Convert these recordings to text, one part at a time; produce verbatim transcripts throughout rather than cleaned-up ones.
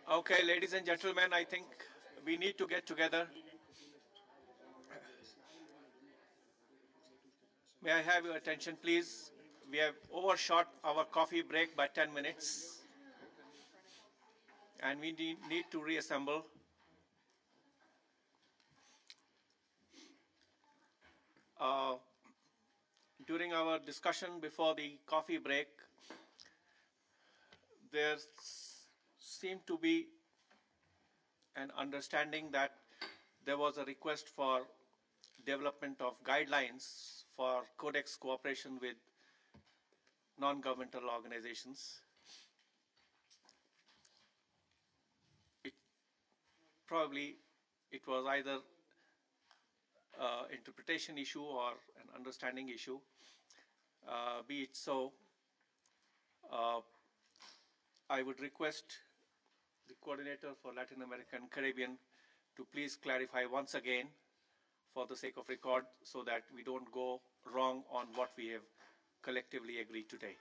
Okay, ladies and gentlemen, I think we need to get together. May I have your attention, please? We have overshot our coffee break by ten minutes, and we need to reassemble. Uh, during our discussion before the coffee break, there seemed to be an understanding that there was a request for development of guidelines for Codex cooperation with non-governmental organizations. It, probably it was either uh, interpretation issue or an understanding issue. Uh, be it so, uh, I would request the coordinator for Latin American Caribbean to please clarify once again for the sake of record so that we don't go wrong on what we have collectively agreed today.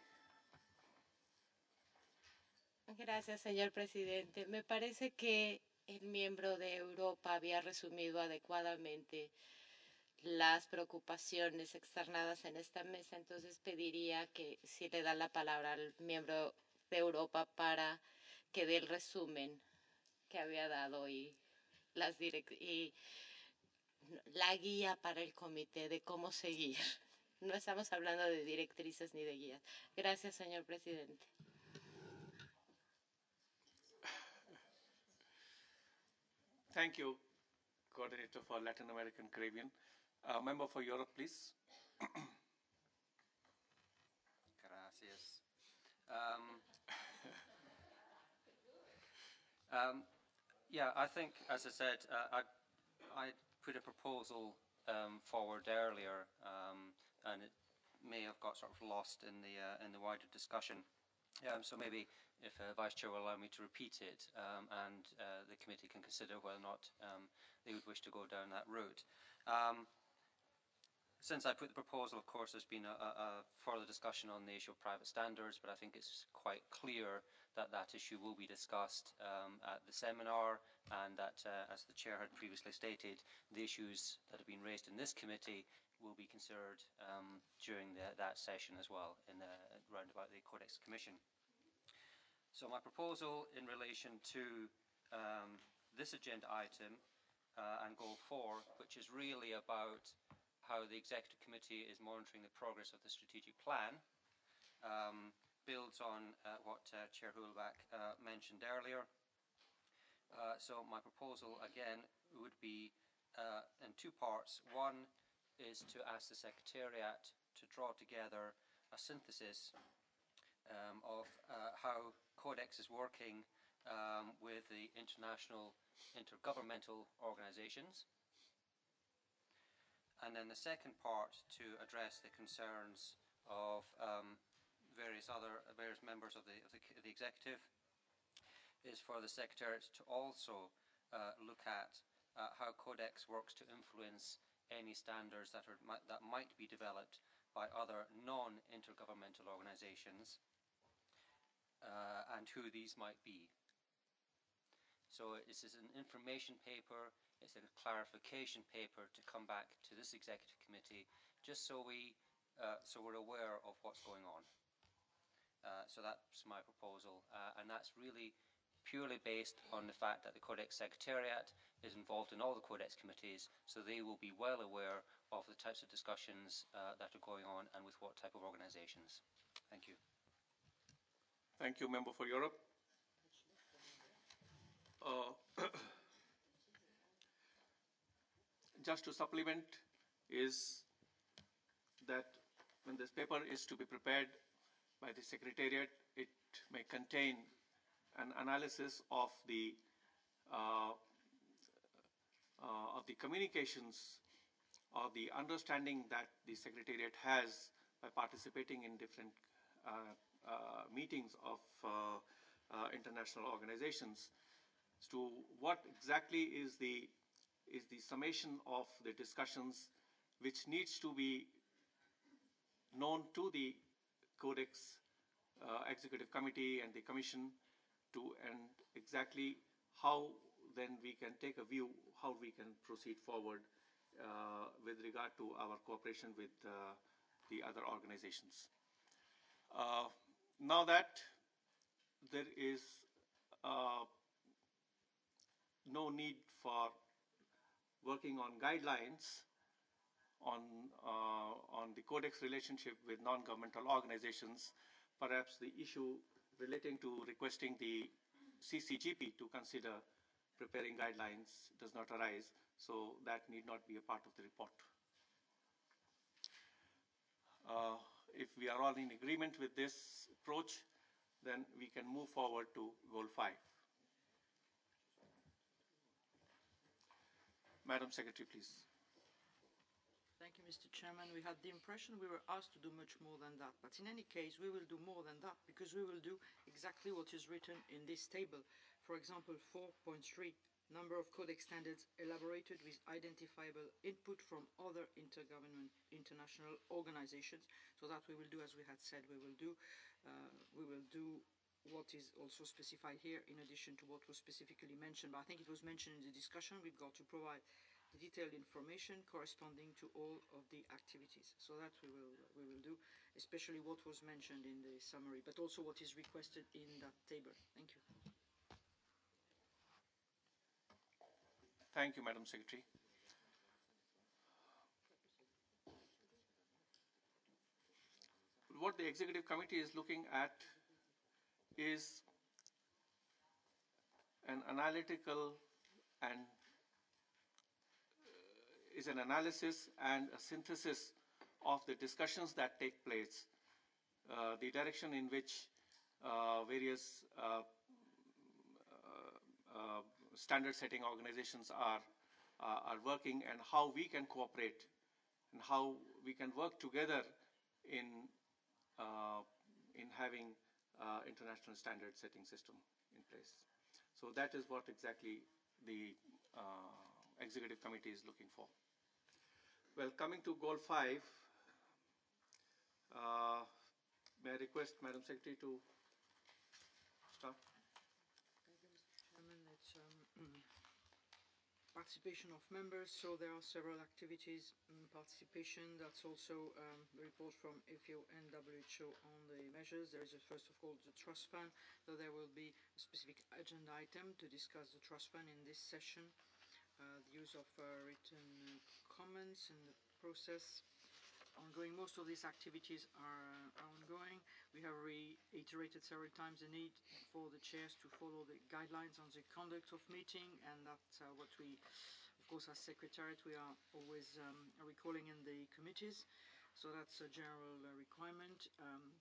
Gracias, señor presidente. Me parece que el miembro de Europa había resumido adecuadamente las preocupaciones externadas en esta mesa, entonces pediría que si le da la palabra al miembro de Europa para que dé el resumen que había dado y, las direct y la guía para el comité de cómo seguir. No estamos hablando de directrices ni de guías. Gracias, señor presidente. Thank you, Coordinator for Latin American Caribbean. Uh, member for Europe, please. Gracias. Um, um, yeah, I think, as I said, uh, I, I put a proposal um, forward earlier, um, and it may have got sort of lost in the uh, in the wider discussion. Um, so maybe if uh, Vice Chair will allow me to repeat it, um, and uh, the committee can consider whether or not um, they would wish to go down that route. Um, Since I put the proposal, of course, there's been a, a further discussion on the issue of private standards, but I think it's quite clear that that issue will be discussed um, at the seminar, and that, uh, as the Chair had previously stated, the issues that have been raised in this committee will be considered um, during the, that session as well, in the round about the Codex Commission. So my proposal in relation to um, this agenda item uh, and goal four, which is really about how the Executive Committee is monitoring the progress of the strategic plan, um, builds on uh, what uh, Chair Hulbach uh, mentioned earlier. Uh, so my proposal, again, would be uh, in two parts. One is to ask the Secretariat to draw together a synthesis um, of uh, how Codex is working um, with the international intergovernmental organisations. And then the second part to address the concerns of um, various other uh, various members of the, of the, the executive is for the Secretariat to also uh, look at uh, how Codex works to influence any standards that are that might be developed by other non-intergovernmental organisations uh, and who these might be. So this is an information paper. It's a clarification paper to come back to this executive committee, just so we, uh, so we're aware of what's going on. Uh, so that's my proposal, uh, and that's really purely based on the fact that the Codex Secretariat is involved in all the Codex committees, so they will be well aware of the types of discussions uh, that are going on and with what type of organisations. Thank you. Thank you, Member for Europe. Uh, just to supplement is that when this paper is to be prepared by the Secretariat, it may contain an analysis of the uh, uh, of the communications or the understanding that the Secretariat has by participating in different uh, uh, meetings of uh, uh, international organizations, as to what exactly is the is the summation of the discussions which needs to be known to the Codex uh, Executive Committee and the Commission to and exactly how then we can take a view how we can proceed forward uh, with regard to our cooperation with uh, the other organizations. Uh, now that there is uh, no need for working on guidelines on, uh, on the Codex relationship with non-governmental organizations, perhaps the issue relating to requesting the C C G P to consider preparing guidelines does not arise, so that need not be a part of the report. Uh, if we are all in agreement with this approach, then we can move forward to goal five. Madam Secretary, please. Thank you, Mister Chairman. We had the impression we were asked to do much more than that. But in any case, we will do more than that because we will do exactly what is written in this table. For example, four point three, number of Codex standards elaborated with identifiable input from other intergovernment international organizations. So that we will do, as we had said, we will do. Uh, we will do what is also specified here in addition to what was specifically mentioned. But I think it was mentioned in the discussion. We've got to provide detailed information corresponding to all of the activities. So that we will we will do, especially what was mentioned in the summary, but also what is requested in that table. Thank you. Thank you, Madam Secretary. What the Executive Committee is looking at is an analytical and is an analysis and a synthesis of the discussions that take place, uh, the direction in which uh, various uh, uh, uh, standard setting organizations are, uh, are working, and how we can cooperate and how we can work together in, uh, in having uh, international standard setting system in place. So that is what exactly the uh, Executive Committee is looking for. Well, coming to goal five, uh, may I request Madam Secretary to start? Thank you, Mister Chairman. It's um, participation of members, so there are several activities in participation. That's also um, the report from F A O and W H O on the measures. There is a, first of all the trust fund, so there will be a specific agenda item to discuss the trust fund in this session. Uh, the use of uh, written uh, comments in the process ongoing. Most of these activities are, are ongoing. We have reiterated several times the need for the chairs to follow the guidelines on the conduct of meeting, and that's uh, what we, of course, as Secretariat, we are always um, recalling in the committees. So that's a general uh, requirement. Um,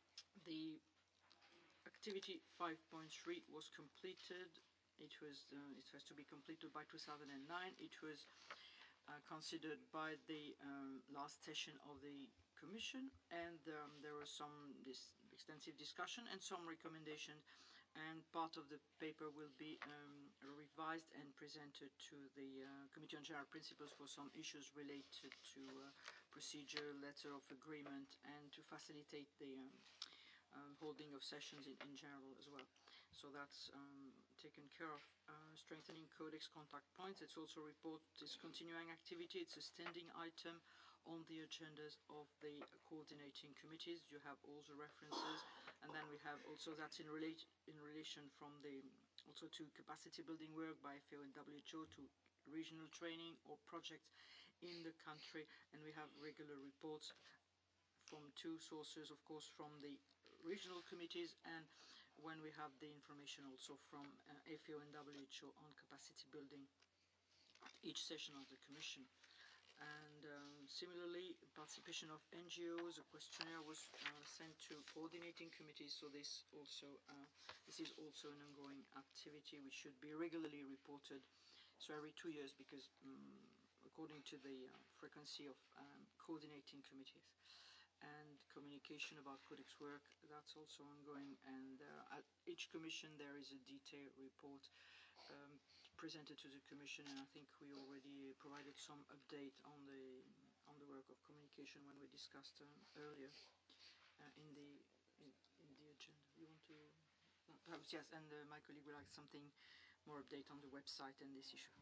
the activity five point three was completed. It was uh, it has to be completed by two thousand nine. It was uh, considered by the um, last session of the Commission, and um, there was some this extensive discussion and some recommendations. And part of the paper will be um, revised and presented to the uh, Committee on General Principles for some issues related to uh, procedure, letter of agreement, and to facilitate the um, um, holding of sessions in, in general as well. So that's um, taken care of. Uh, strengthening Codex contact points. It's also report this continuing activity. It's a standing item on the agendas of the coordinating committees. You have all the references, and then we have also that's in relate in relation from the also to capacity building work by F A O and W H O, to regional training or projects in the country, and we have regular reports from two sources, of course, from the regional committees, and when we have the information also from uh, F A O and W H O on capacity building at each session of the Commission. And um, similarly, participation of N G Os, a questionnaire was uh, sent to coordinating committees, so this also uh, this is also an ongoing activity which should be regularly reported, so every two years, because um, according to the uh, frequency of um, coordinating committees. And communication about Codex work, that's also ongoing, and uh, at each Commission there is a detailed report um, presented to the Commission, and I think we already provided some update on the on the work of communication when we discussed um, earlier uh, in the in, in the agenda. You want to? perhaps yes, and uh, my colleague would like something more update on the website and this issue.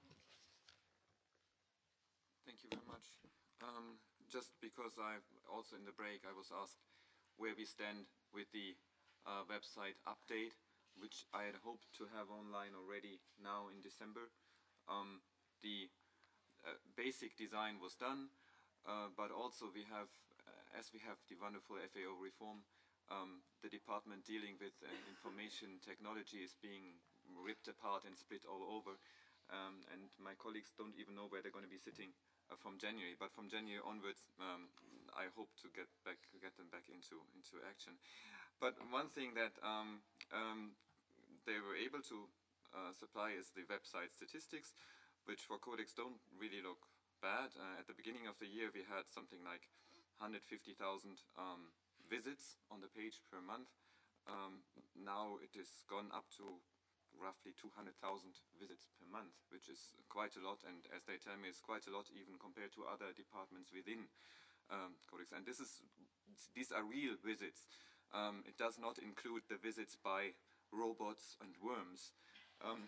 Thank you very much. Um, just because I also in the break I was asked where we stand with the uh, website update, which I had hoped to have online already now in December. Um, the uh, basic design was done, uh, but also we have, uh, as we have the wonderful F A O reform, um, the department dealing with uh, information technology is being ripped apart and split all over, um, and my colleagues don't even know where they're going to be sitting uh, from January. But from January onwards, um, I hope to get back, get them back into into action. But one thing that um, um, they were able to uh, supply is the website statistics, which for Codex don't really look bad. Uh, at the beginning of the year, we had something like one hundred fifty thousand um, visits on the page per month. Um, now it has gone up to roughly two hundred thousand visits per month, which is quite a lot, and as they tell me, it's quite a lot even compared to other departments within um, Codex. And this is, these are real visits. Um, it does not include the visits by robots and worms, um,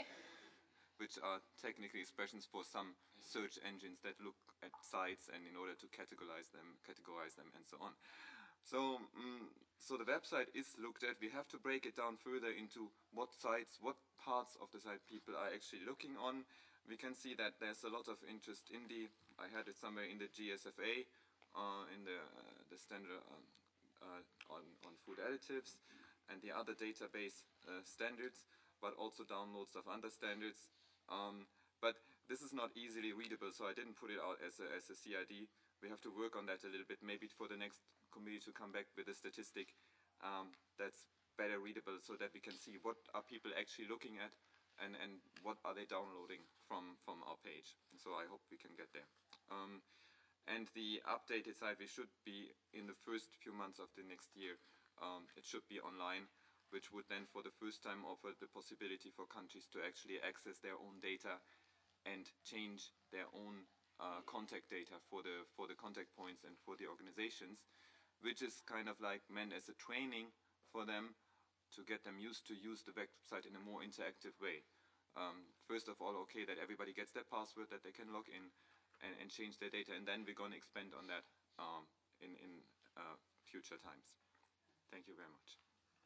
which are technically expressions for some search engines that look at sites and in order to categorize them, categorize them, and so on. So, um, so the website is looked at. We have to break it down further into what sites, what parts of the site people are actually looking on. We can see that there's a lot of interest in the, I had it somewhere in the G S F A, uh, in the, uh, the standard um, uh, on, on food additives, and the other database uh, standards, but also downloads of other standards. Um, but this is not easily readable, so I didn't put it out as a, as a C I D. We have to work on that a little bit, maybe for the next committee to come back with a statistic um, that's better readable, so that we can see what are people actually looking at and, and what are they downloading from, from our page. So I hope we can get there. Um, and the updated site, we should be in the first few months of the next year. Um, it should be online, which would then for the first time offer the possibility for countries to actually access their own data and change their own uh, contact data for the for the contact points and for the organizations, which is kind of like meant as a training for them to get them used to use the website in a more interactive way. Um, first of all, okay, that everybody gets their password, that they can log in and, and change their data, and then we're going to expand on that um, in, in uh, future times. Thank you very much.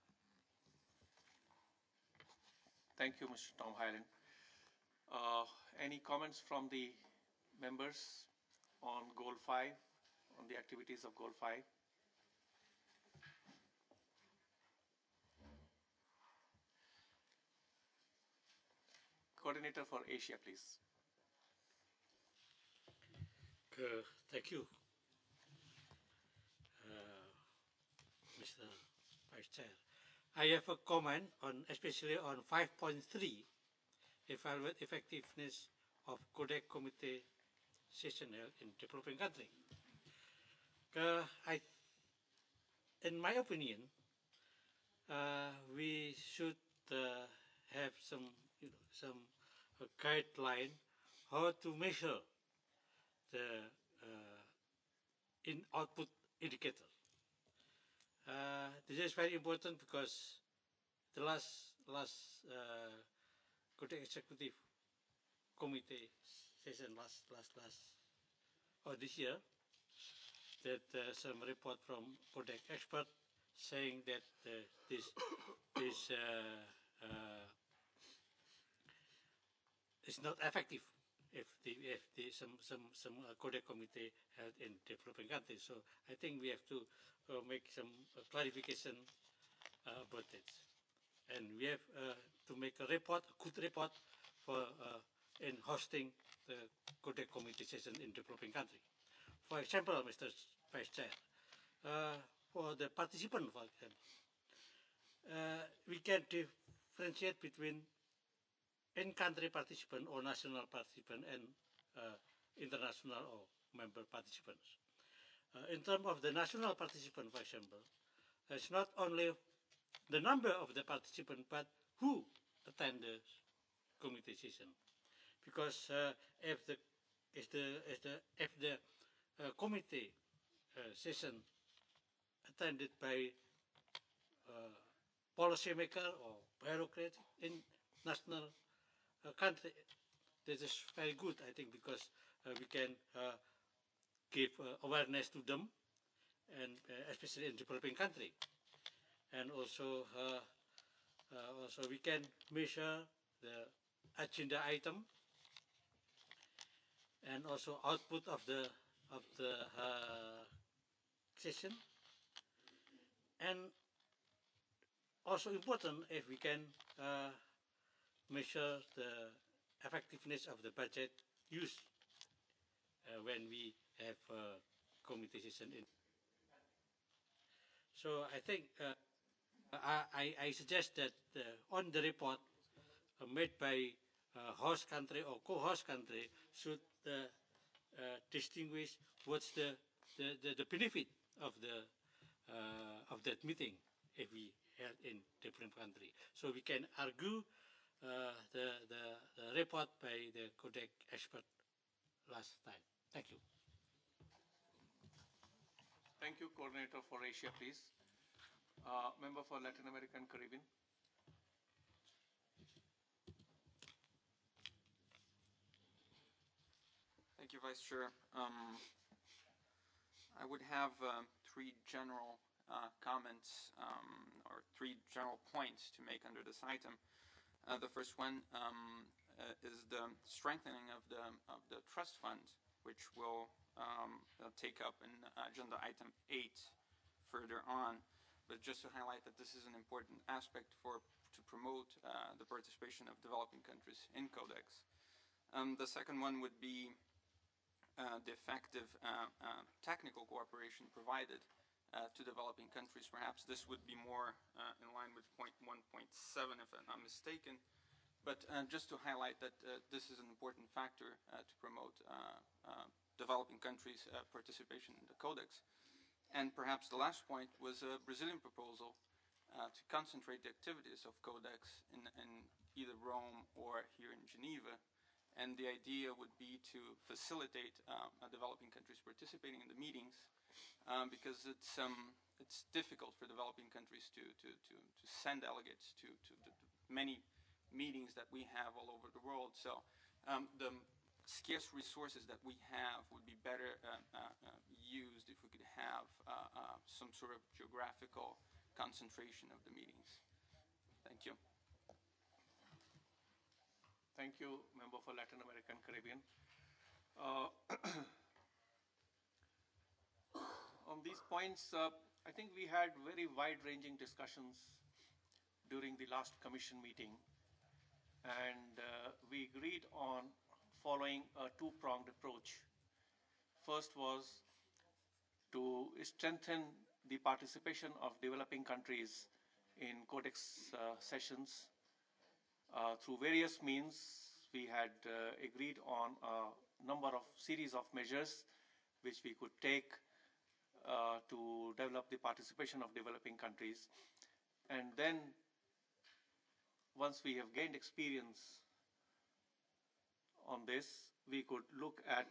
Thank you, Mister Tom Hyland. Uh, any comments from the members on Goal five, on the activities of Goal five? Coordinator for Asia, please. Uh, thank you, uh, Mister Vice Chair. I have a comment on, especially on five point three, evaluate effectiveness of Codec Committee session held in developing country. Uh, I, in my opinion, uh, we should uh, have some, you know, some uh, guideline how to measure the uh, in output indicator. Uh, this is very important because the last last uh, Codec Executive Committee session last last last or oh, this year, that uh, some report from Codec expert saying that uh, this this uh, uh, is not effective if the if the some some some uh, Codec committee held in developing countries. So I think we have to uh, make some uh, clarification uh, about it, and we have uh, to make a report, a good report for uh, in hosting the Codec committee session in developing country. For example, Mister Vice Chair, uh, for the participant, for example, uh, we can differentiate between in-country participant or national participant and uh, international or member participants. Uh, in terms of the national participant, for example, it's not only the number of the participant, but who attend the committee session. Because uh, if the if the if the if the uh, committee uh, session attended by uh, policymaker or bureaucracy in national uh, country. This is very good, I think, because uh, we can uh, give uh, awareness to them, and uh, especially in developing country, and also uh, uh, also we can measure the agenda item and also output of the of the uh, session, and also important if we can uh, measure the effectiveness of the budget used uh, when we have uh, committee session in. So I think uh, I, I suggest that uh, on the report uh, made by uh, host country or co-host country should uh, uh, distinguish what's the, the, the, the benefit of the uh, of that meeting if we held in different country. So we can argue uh, the, the, the report by the CODEC expert last time. Thank you. Thank you, Coordinator for Asia, please. Uh, member for Latin American Caribbean. Thank you, Vice Chair. Um, I would have um, three general uh, comments um, or three general points to make under this item. Uh, the first one um, uh, is the strengthening of the of the trust fund, which will um, uh, take up in agenda item eight further on. But just to highlight that this is an important aspect for to promote uh, the participation of developing countries in CODEX. Um, the second one would be Uh, the effective uh, uh, technical cooperation provided uh, to developing countries. Perhaps this would be more uh, in line with point one point seven, if I'm not mistaken. But uh, just to highlight that uh, this is an important factor uh, to promote uh, uh, developing countries' uh, participation in the Codex. And perhaps the last point was a Brazilian proposal uh, to concentrate the activities of Codex in, in either Rome or here in Geneva. And the idea would be to facilitate uh, developing countries participating in the meetings, um, because it's um, it's difficult for developing countries to to to, to send delegates to, to the many meetings that we have all over the world. So um, the scarce resources that we have would be better uh, uh, uh, used if we could have uh, uh, some sort of geographical concentration of the meetings. Thank you. Thank you, Member for Latin American Caribbean. Uh, on these points, uh, I think we had very wide-ranging discussions during the last Commission meeting, and uh, we agreed on following a two-pronged approach. First was to strengthen the participation of developing countries in Codex uh, sessions. Uh, through various means, we had uh, agreed on a number of series of measures which we could take uh, to develop the participation of developing countries. And then, once we have gained experience on this, we could look at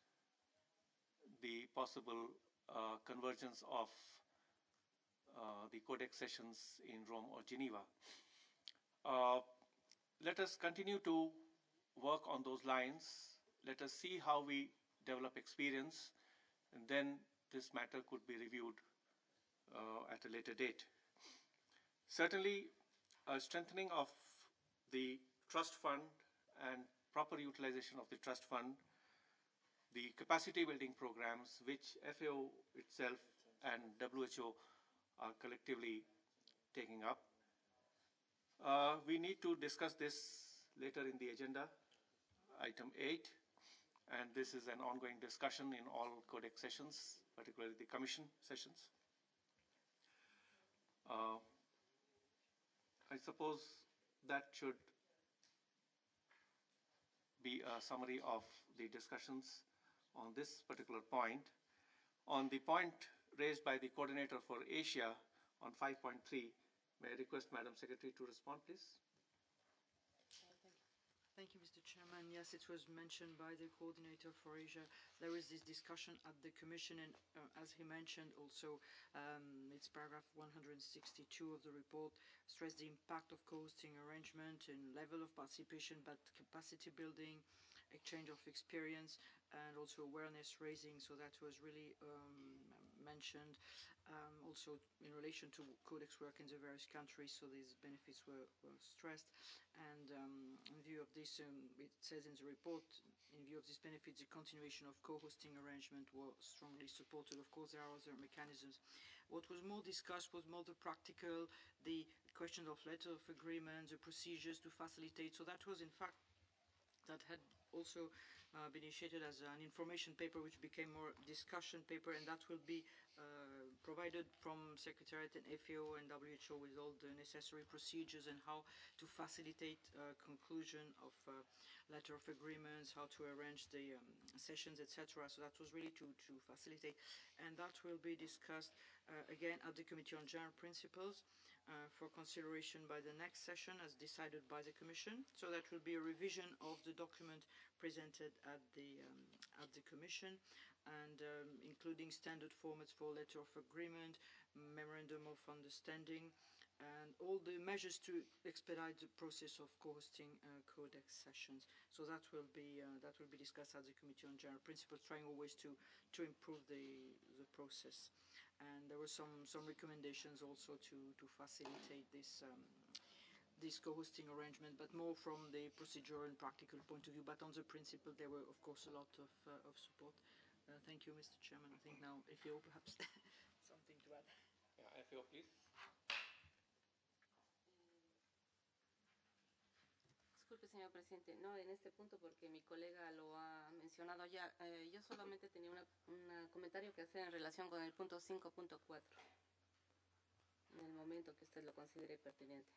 the possible uh, convergence of uh, the Codex sessions in Rome or Geneva. Uh, Let us continue to work on those lines. Let us see how we develop experience, and then this matter could be reviewed uh, at a later date. Certainly, a strengthening of the trust fund and proper utilization of the trust fund, the capacity building programs which F A O itself and W H O are collectively taking up. Uh, we need to discuss this later in the agenda, item eight, and this is an ongoing discussion in all Codex sessions, particularly the Commission sessions. Uh, I suppose that should be a summary of the discussions on this particular point. On the point raised by the coordinator for Asia on five point three, may I request Madam Secretary to respond, please? Thank Thank you, Mister Chairman. Yes, it was mentioned by the coordinator for Asia. There is this discussion at the Commission, and uh, as he mentioned also, um, it's paragraph one hundred sixty-two of the report, stress the impact of co-hosting arrangement and level of participation, but capacity building, exchange of experience, and also awareness raising. So that was really um, mentioned. Um, also in relation to Codex work in the various countries, so these benefits were, were stressed. And um, in view of this, um, it says in the report, in view of these benefits, the continuation of co-hosting arrangement was strongly supported. Of course, there are other mechanisms. What was more discussed was more the practical, the question of letter of agreement, the procedures to facilitate. So that was, in fact, that had also uh, been initiated as an information paper, which became more discussion paper, and that will be uh, provided from Secretariat and F A O and W H O with all the necessary procedures and how to facilitate uh, conclusion of uh, letter of agreements, how to arrange the um, sessions, et cetera. So that was really to, to facilitate, and that will be discussed uh, again at the Committee on General Principles. Uh, for consideration by the next session as decided by the Commission. So that will be a revision of the document presented at the, um, at the Commission, and um, including standard formats for letter of agreement, memorandum of understanding, and all the measures to expedite the process of co-hosting uh, Codex sessions. So that will be uh, that will be discussed at the Committee on General Principles, trying always to to improve the the process. And there were some, some recommendations also to, to facilitate this um, this co-hosting arrangement, but more from the procedural and practical point of view. But on the principle, there were, of course, a lot of, uh, of support. Uh, thank you, Mister Chairman. I think now, if you perhaps something to add. Yeah, F A O, please. Disculpe, señor presidente, no en este punto porque mi colega lo ha mencionado ya. Eh, yo solamente tenía un comentario que hacer en relación con el punto cinco punto cuatro, en el momento que usted lo considere pertinente.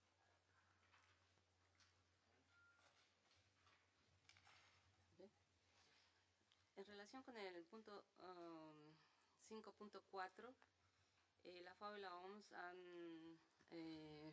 ¿Bien? En relación con el punto um, cinco punto cuatro, eh, la F A O y la O M S han eh,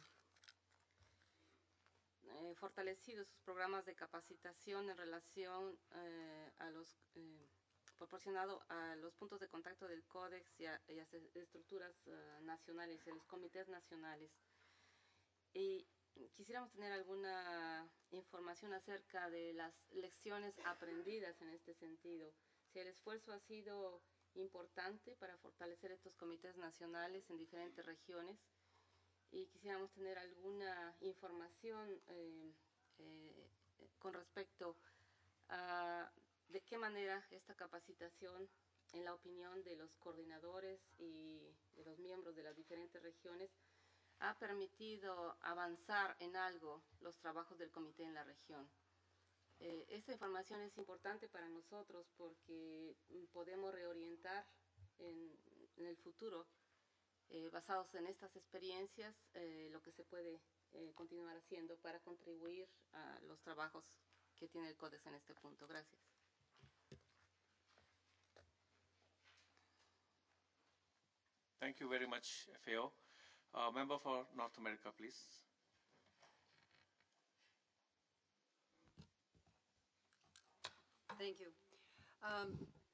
Eh, fortalecido sus programas de capacitación en relación eh, a los eh, proporcionado a los puntos de contacto del Códex y a, y a estructuras uh, nacionales, a los comités nacionales. Y quisiéramos tener alguna información acerca de las lecciones aprendidas en este sentido. Si el esfuerzo ha sido importante para fortalecer estos comités nacionales en diferentes regiones, y quisiéramos tener alguna información eh, eh, con respecto a de qué manera esta capacitación, en la opinión de los coordinadores y de los miembros de las diferentes regiones, ha permitido avanzar en algo los trabajos del comité en la región. Eh, esta información es importante para nosotros porque podemos reorientar en, en el futuro, Eh, basados en estas experiencias, eh, lo que se puede eh, continuar haciendo para contribuir a los trabajos que tiene el Códex en este punto. Gracias. Thank you very much, F A O. Uh, member for North America, please. Thank you. Um,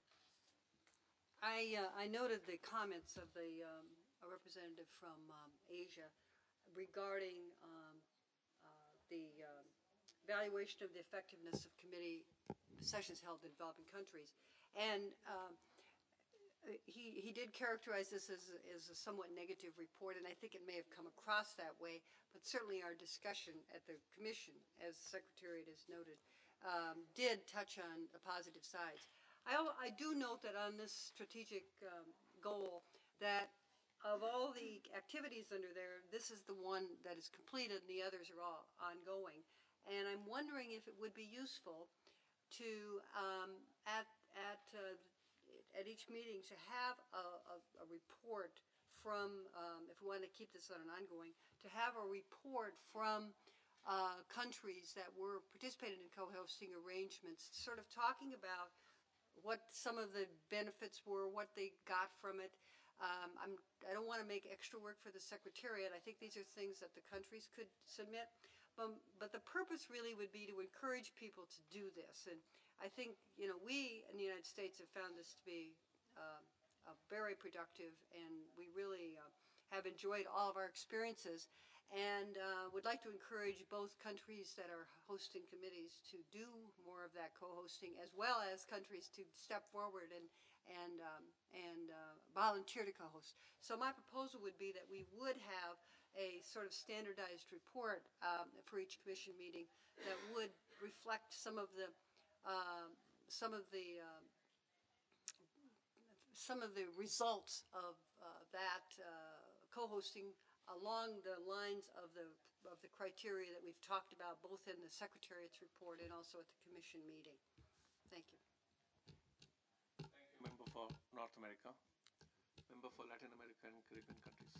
I, uh, I noted the comments of the um, a representative from um, Asia regarding um, uh, the um, evaluation of the effectiveness of committee sessions held in developing countries. And um, he, he did characterize this as, as a somewhat negative report, and I think it may have come across that way, but certainly our discussion at the Commission, as the Secretariat has noted, um, did touch on the positive sides. I, I do note that on this strategic um, goal that of all the activities under there, this is the one that is completed and the others are all ongoing. And I'm wondering if it would be useful to, um, at, at, uh, at each meeting, to have a, a, a report from, um, if we want to keep this on an ongoing, to have a report from uh, countries that were participating in co-hosting arrangements, sort of talking about what some of the benefits were, what they got from it. Um, I'm, I don't want to make extra work for the Secretariat. I think these are things that the countries could submit. but, but the purpose really would be to encourage people to do this. And I think, you know, we in the United States have found this to be uh, uh, very productive, and we really uh, have enjoyed all of our experiences, and uh, would like to encourage both countries that are hosting committees to do more of that co-hosting, as well as countries to step forward and and um, and uh, volunteer to co-host. So my proposal would be that we would have a sort of standardized report um, for each commission meeting that would reflect some of the uh, some of the uh, some of the results of uh, that uh, co-hosting along the lines of the of the criteria that we've talked about both in the Secretariat's report and also at the Commission meeting. Thank you. Member for North America. Member for Latin America and Caribbean countries.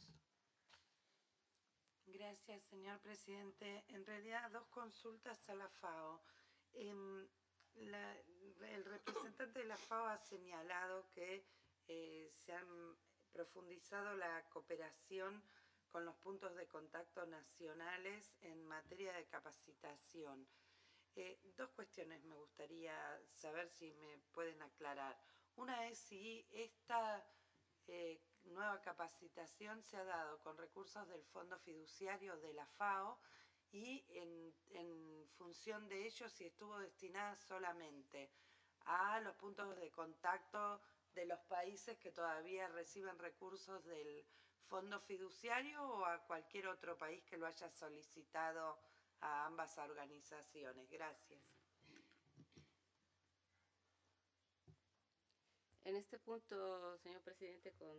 Gracias, señor presidente. En realidad, dos consultas a la FAO. Eh, la, el representante de la FAO ha señalado que eh, se han profundizado la cooperación con los puntos de contacto nacionales en materia de capacitación. Eh, dos cuestiones me gustaría saber si me pueden aclarar. Una es si esta eh, nueva capacitación se ha dado con recursos del Fondo Fiduciario de la FAO y en, en función de ello si estuvo destinada solamente a los puntos de contacto de los países que todavía reciben recursos del Fondo Fiduciario o a cualquier otro país que lo haya solicitado a ambas organizaciones. Gracias. En este punto, señor presidente, con,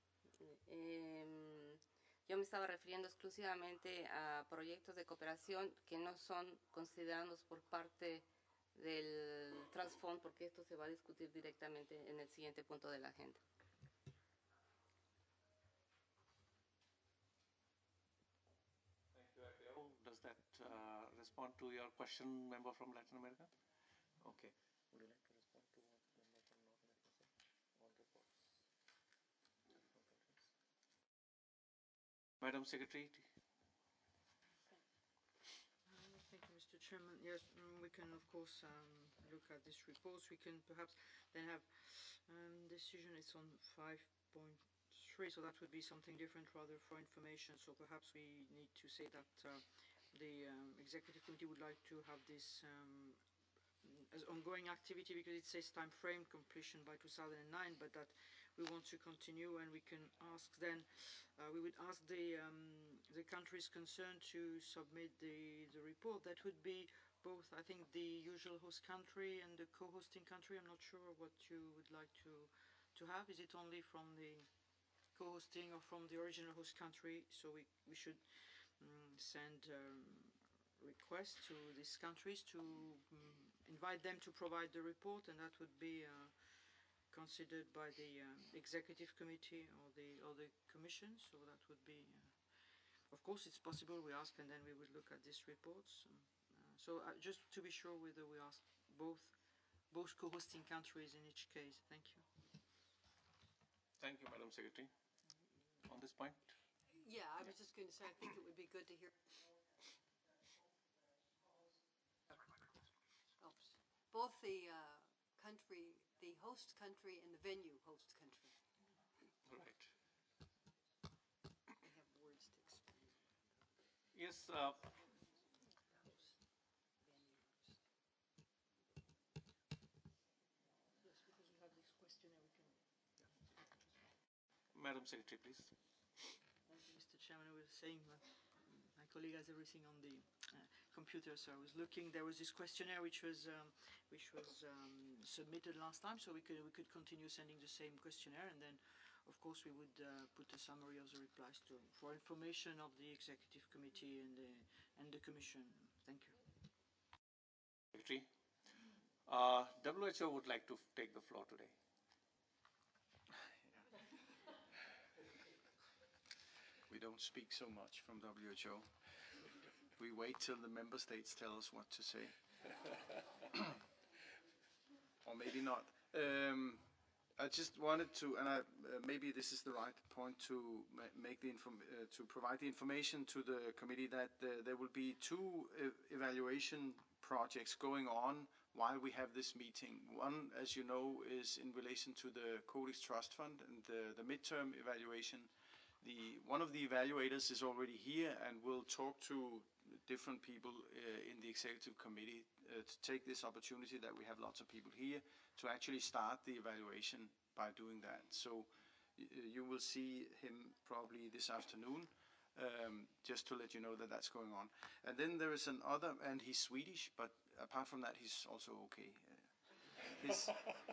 eh, yo me estaba refiriendo exclusivamente a proyectos de cooperación que no son considerados por parte del Trust Fund, porque esto se va a discutir directamente en el siguiente punto de la agenda. Does that uh, respond to your question, member from Latin America? Okay. Would you like to respond to what member from North America said? All reports. Madam Secretary. Thank you, Mister Chairman. Yes, um, we can, of course, um, look at these reports. We can perhaps then have um, decision. It's on five point three, so that would be something different rather for information. So perhaps we need to say that uh, the um, Executive Committee would like to have this um, as ongoing activity because it says time frame completion by two thousand nine, but that we want to continue, and we can ask then, uh, we would ask the um, the countries concerned to submit the, the report. That would be both, I think, the usual host country and the co-hosting country. I'm not sure what you would like to, to have. Is it only from the co-hosting or from the original host country? So we, we should um, send um, requests to these countries to um, invite them to provide the report, and that would be uh, considered by the uh, executive committee or the or the commission. So that would be, uh, of course, it's possible we ask, and then we would look at these reports. Um, uh, so uh, just to be sure whether we ask both both co-hosting countries in each case. Thank you. Thank you, Madam Secretary. On this point. Yeah, I was just going to say I think it would be good to hear. Oops. Both the uh, country, the host country, and the venue host country. Right. They have words to explain. Yes. Uh, Yes, because we have this questionnaire, we can. Madam Secretary, please. Thank you, Mister Chairman. I was saying that my colleague has everything on the uh, computer, so I was looking. There was this questionnaire which was um, which was um, submitted last time, so we could we could continue sending the same questionnaire, and then, of course, we would uh, put a summary of the replies to for information of the executive committee and the and the commission. Thank you. Secretary, uh, W H O would like to take the floor today. We don't speak so much from W H O. We wait till the member states tell us what to say. Or maybe not. Um, I just wanted to, and I, uh, maybe this is the right point to ma make the inform uh, to provide the information to the committee that uh, there will be two e evaluation projects going on while we have this meeting. One, as you know, is in relation to the Codex Trust Fund and the, the midterm evaluation. The one of the evaluators is already here and will talk to different people uh, in the executive committee uh, to take this opportunity that we have lots of people here to actually start the evaluation by doing that. So uh, you will see him probably this afternoon, um, just to let you know that that's going on. And then there is another, and he's Swedish, but apart from that, he's also okay. Uh, his,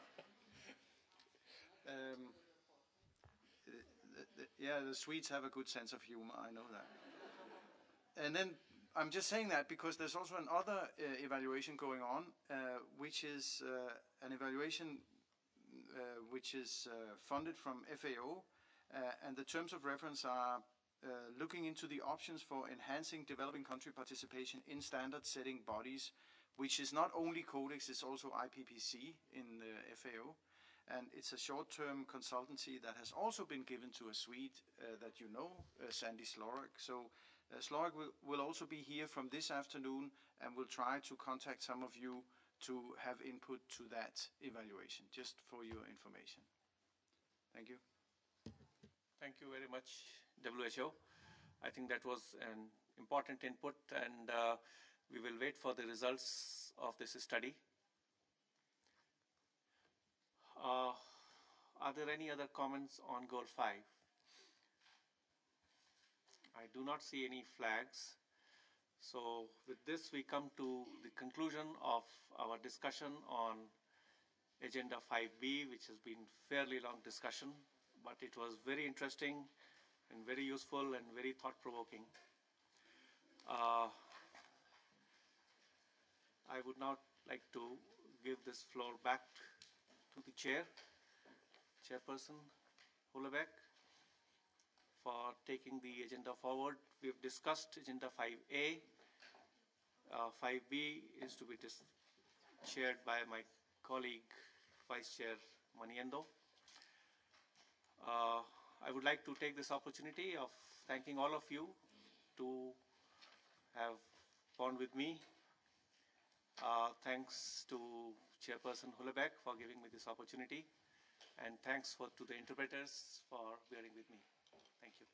um, the, the, yeah, the Swedes have a good sense of humor, I know that. And then I'm just saying that because there's also another uh, evaluation going on, uh, which is uh, an evaluation uh, which is uh, funded from F A O, uh, and the terms of reference are uh, looking into the options for enhancing developing country participation in standard-setting bodies, which is not only Codex, it's also I P P C in the F A O. And it's a short-term consultancy that has also been given to a Swede uh, that you know, uh, Sandy Slorek. So uh, Slorek will, will also be here from this afternoon and will try to contact some of you to have input to that evaluation, just for your information. Thank you. Thank you very much, W H O. I think that was an important input, and uh, we will wait for the results of this study. Uh, are there any other comments on goal five? I do not see any flags. So with this, we come to the conclusion of our discussion on Agenda five B, which has been fairly long discussion, but it was very interesting and very useful and very thought-provoking. Uh, I would now like to give this floor back to the chair, Chairperson Hulebeck, for taking the agenda forward. We've discussed Agenda five A. Uh, five B is to be chaired by my colleague, Vice Chair Maniendo. Uh, I would like to take this opportunity of thanking all of you to have gone with me. Uh, thanks to Chairperson Hulebeck for giving me this opportunity, and thanks for, to the interpreters for bearing with me. Thank you.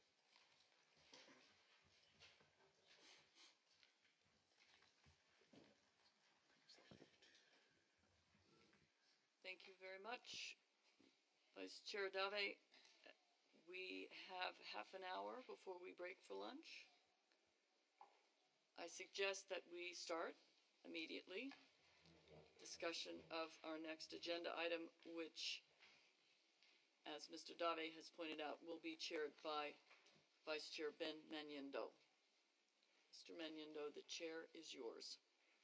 Thank you very much, Vice Chair Dave. We have half an hour before we break for lunch. I suggest that we start immediately discussion of our next agenda item, which, as Mister Dave has pointed out, will be chaired by Vice Chair Ben Maniendo. Mister Maniendo, the chair is yours.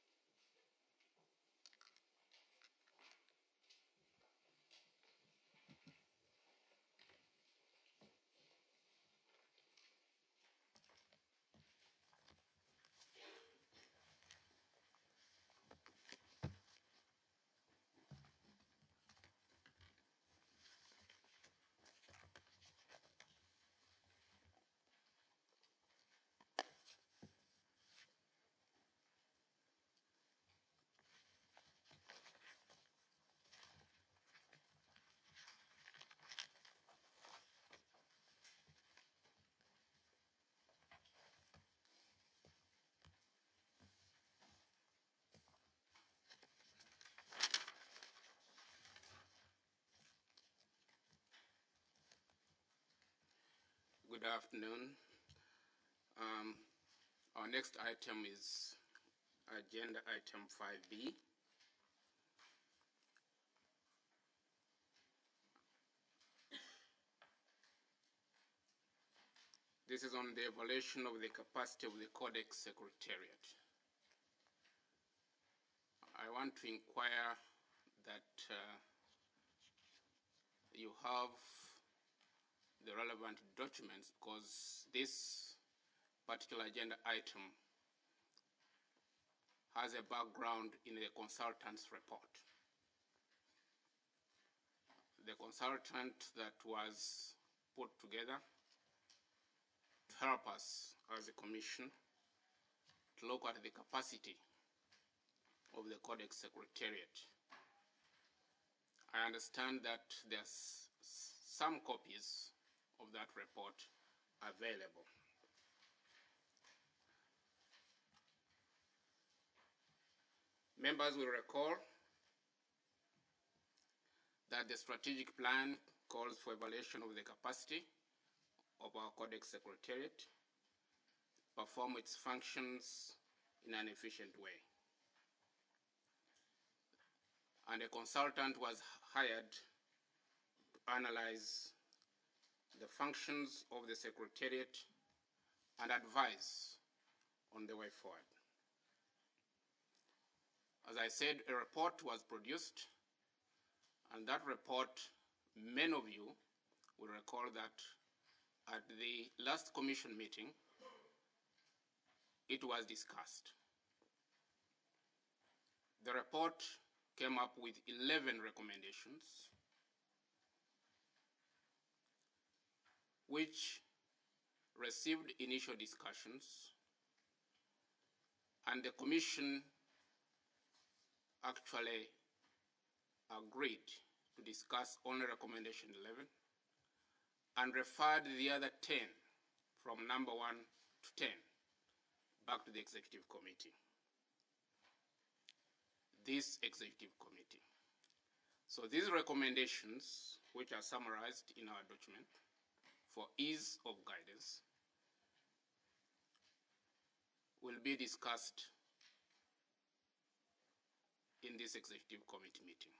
Good afternoon. Um, our next item is agenda item five B. This is on the evaluation of the capacity of the Codex Secretariat. I want to inquire that uh, you have the relevant documents, because this particular agenda item has a background in the consultant's report. the consultant that was put together to help us as a commission to look at the capacity of the Codex Secretariat. I understand that there's some copies of that report available. Members will recall that the strategic plan calls for evaluation of the capacity of our Codex Secretariat to perform its functions in an efficient way. And a consultant was hired to analyze the functions of the Secretariat and advise on the way forward. As I said, a report was produced, and that report, many of you will recall that at the last commission meeting, it was discussed. The report came up with eleven recommendations, which received initial discussions, and the Commission actually agreed to discuss only recommendation eleven and referred the other ten from number one to ten back to the Executive Committee. This Executive Committee. So these recommendations, which are summarized in our document for ease of guidance, will be discussed in this Executive Committee meeting.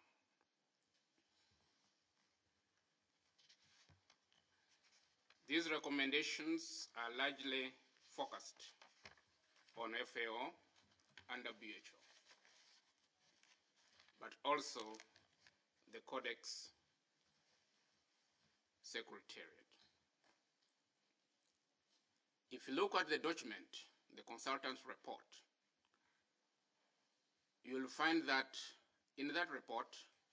These recommendations are largely focused on F A O and W H O, but also the Codex Secretariat. If you look at the document, the consultant's report, you will find that in that report,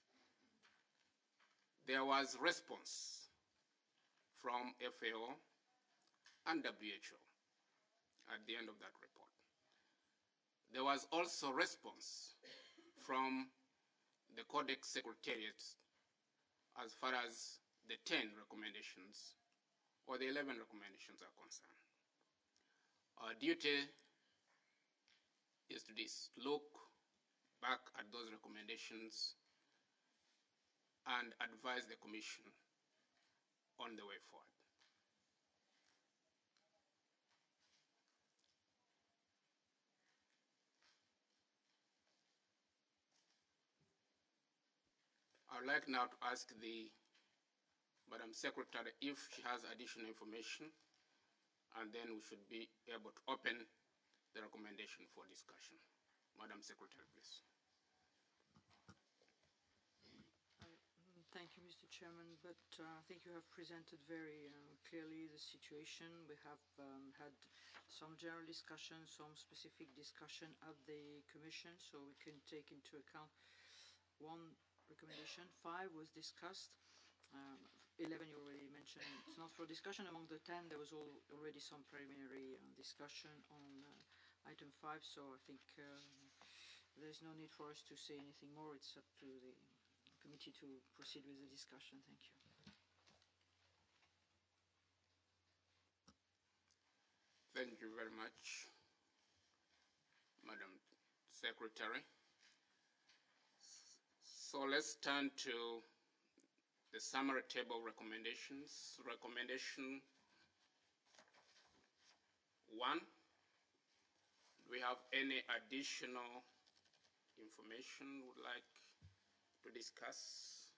there was response from F A O and W H O at the end of that report. There was also response from the Codex Secretariat as far as the ten recommendations or the eleven recommendations are concerned. Our duty is to this, look back at those recommendations and advise the Commission on the way forward. I would like now to ask the Madam Secretary if she has additional information, and then we should be able to open the recommendation for discussion. Madam Secretary, please. Thank you, Mister Chairman, but uh, I think you have presented very uh, clearly the situation. We have um, had some general discussion, some specific discussion at the Commission, so we can take into account one recommendation. Five was discussed. Um, eleven you already mentioned. It's not for discussion. Among the ten, there was all, already some preliminary uh, discussion on uh, item five, so I think uh, there's no need for us to say anything more. It's up to the committee to proceed with the discussion. Thank you. Thank you very much, Madam Secretary. So let's turn to the summary table of recommendations. Recommendation one. Do we have any additional information would like to discuss?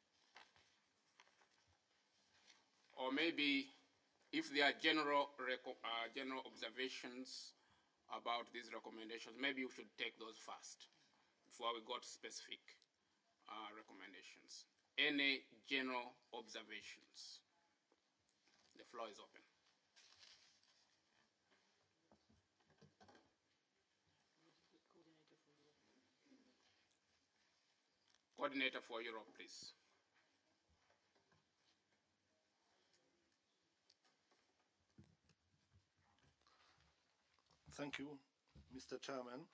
Or maybe if there are general, uh, general observations about these recommendations, maybe we should take those first before we go to specific uh, recommendations. Any general observations? The floor is open. Coordinator for Europe, please. Thank you, Mister Chairman.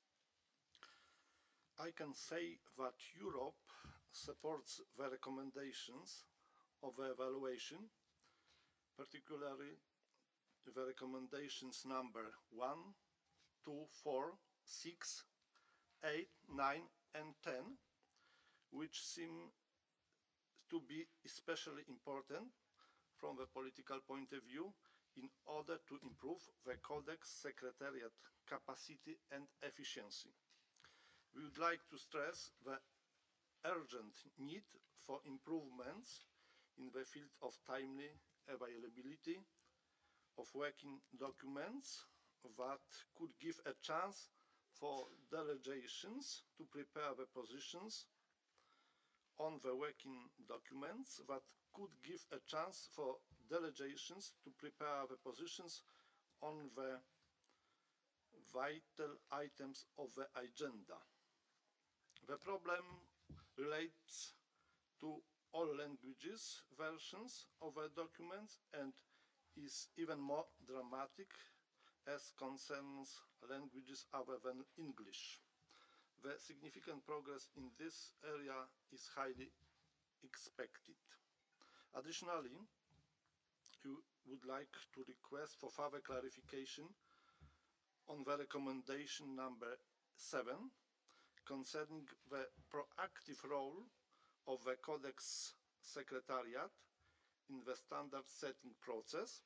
I can say that Europe supports the recommendations of the evaluation, particularly the recommendations number one, two, four, six, eight, nine, and ten, which seem to be especially important from the political point of view in order to improve the Codex Secretariat capacity and efficiency. We would like to stress the urgent need for improvements in the field of timely availability of working documents that could give a chance for delegations to prepare the positions on the working documents that could give a chance for delegations to prepare the positions on the vital items of the agenda. The problem relates to all languages versions of the documents and is even more dramatic as concerns languages other than English. The significant progress in this area is highly expected. Additionally, we would like to request for further clarification on the recommendation number seven concerning the proactive role of the Codex Secretariat in the standard setting process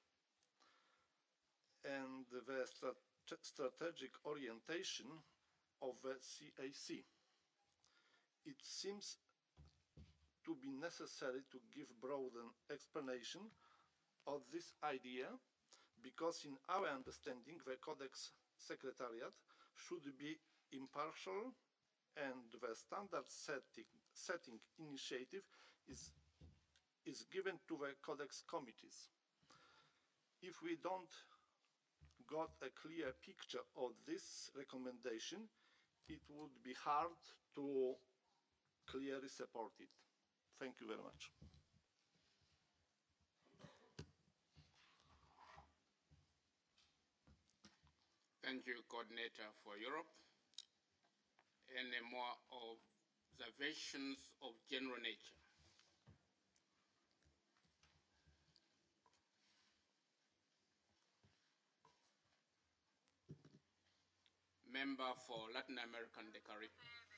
and the strat strategic orientation of the C A C. It seems to be necessary to give broader explanation of this idea because in our understanding the Codex Secretariat should be impartial and the standard setting, setting initiative is, is given to the Codex committees. If we don't got a clear picture of this recommendation, it would be hard to clearly support it. Thank you very much. Thank you, Coordinator for Europe. Any more observations of general nature? Member for Latin America and the Caribbean.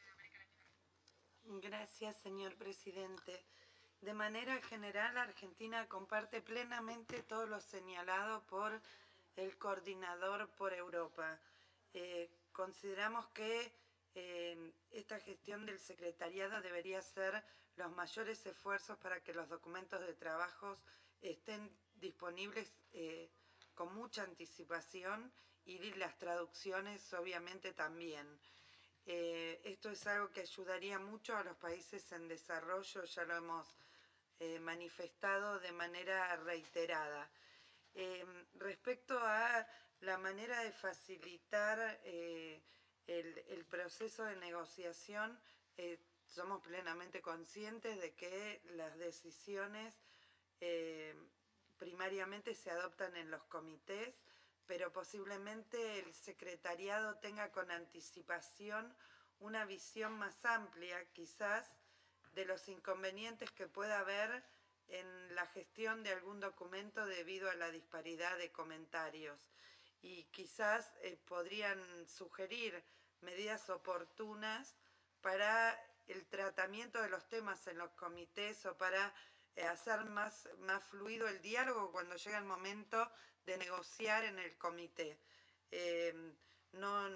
Gracias, señor presidente. De manera general, Argentina comparte plenamente todo lo señalado por el coordinador por Europa. Eh, consideramos que eh, esta gestión del secretariado debería hacer los mayores esfuerzos para que los documentos de trabajo estén disponibles eh, con mucha anticipación y las traducciones obviamente también. Eh, esto es algo que ayudaría mucho a los países en desarrollo, ya lo hemos eh, manifestado de manera reiterada. Eh, respecto a la manera de facilitar eh, el, el proceso de negociación, eh, somos plenamente conscientes de que las decisiones eh, primariamente se adoptan en los comités, pero posiblemente el secretariado tenga con anticipación una visión más amplia, quizás, de los inconvenientes que pueda haber en la gestión de algún documento debido a la disparidad de comentarios. Y quizás eh, podrían sugerir medidas oportunas para el tratamiento de los temas en los comités o para eh, hacer más, más fluido el diálogo cuando llega el momento de negociar en el comité. Eh, no,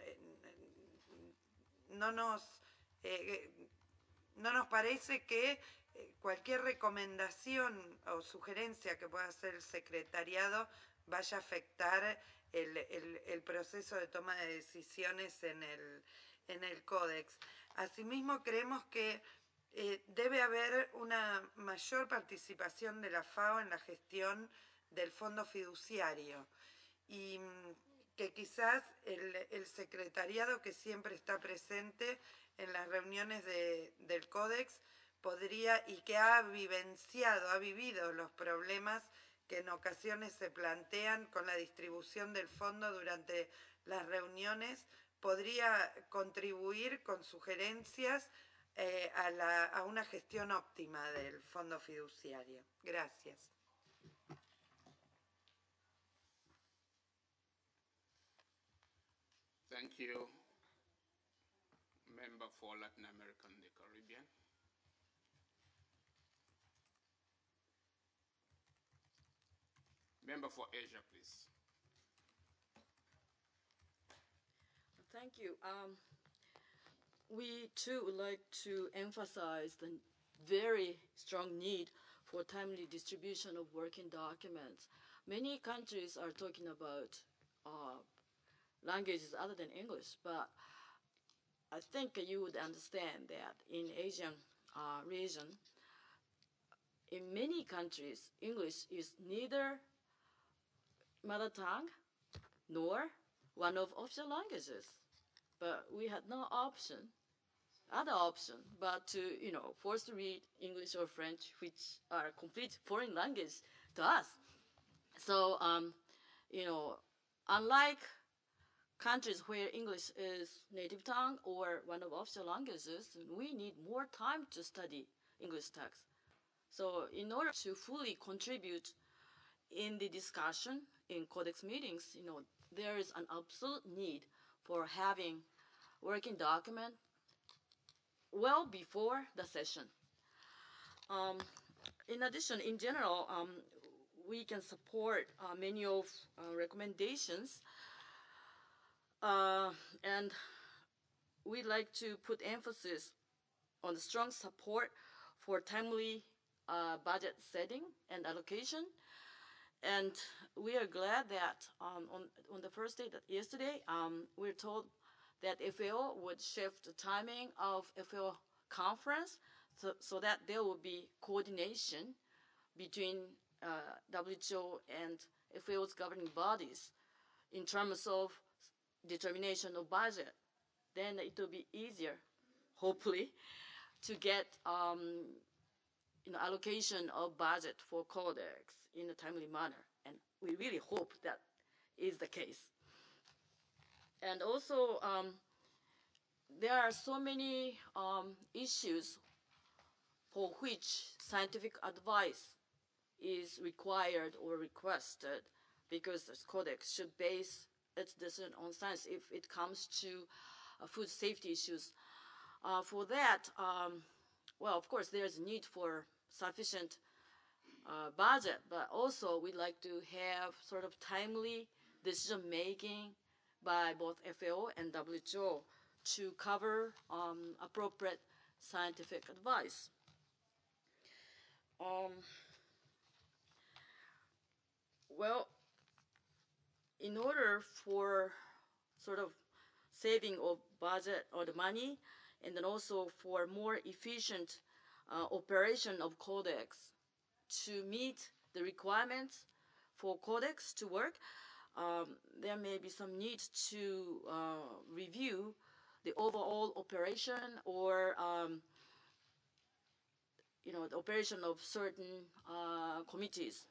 no, nos, eh, no nos parece que cualquier recomendación o sugerencia que pueda hacer el secretariado vaya a afectar el, el, el proceso de toma de decisiones en el, en el Códex. Asimismo, creemos que eh, debe haber una mayor participación de la FAO en la gestión del fondo fiduciario y que quizás el, el secretariado que siempre está presente en las reuniones de, del Códex podría y que ha vivenciado, ha vivido los problemas que en ocasiones se plantean con la distribución del fondo durante las reuniones, podría contribuir con sugerencias eh, a, la, a una gestión óptima del fondo fiduciario. Gracias. Thank you, Member for Latin America and the Caribbean. Member for Asia, please. Thank you. Um, we too would like to emphasize the very strong need for timely distribution of working documents. Many countries are talking about uh, languages other than English, but I think you would understand that in Asian uh, region, in many countries, English is neither mother tongue nor one of official languages. But we had no option, other option, but to, you know, forced to read English or French, which are complete foreign language to us. So, um, you know, unlike countries where English is native tongue or one of official languages, we need more time to study English text. So in order to fully contribute in the discussion in Codex meetings, you know, there is an absolute need for having working document well before the session. Um, in addition, in general, um, we can support uh, many of uh, recommendations, uh, and we'd like to put emphasis on the strong support for timely uh, budget setting and allocation. And we are glad that um, on, on the first day, that yesterday, um, we're told that F A O would shift the timing of F A O conference so, so that there will be coordination between uh, W H O and F A O's governing bodies in terms of determination of budget. Then it will be easier, hopefully, to get um, you know, allocation of budget for Codex in a timely manner. And we really hope that is the case. And also, um, there are so many um, issues for which scientific advice is required or requested, because this Codex should base its decision on science if it comes to uh, food safety issues. Uh, for that, um, well, of course, there's a need for sufficient uh, budget, but also we'd like to have sort of timely decision-making by both F A O and W H O to cover um, appropriate scientific advice. Um, well, in order for sort of saving of budget or the money, and then also for more efficient uh, operation of Codex to meet the requirements for Codex to work, um, there may be some need to uh, review the overall operation or um, you know, the operation of certain uh, committees.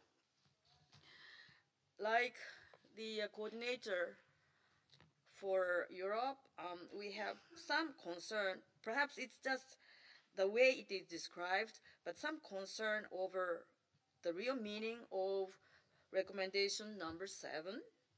Like the uh, coordinator for Europe, um, we have some concern, perhaps it's just the way it is described, but some concern over the real meaning of recommendation number seven.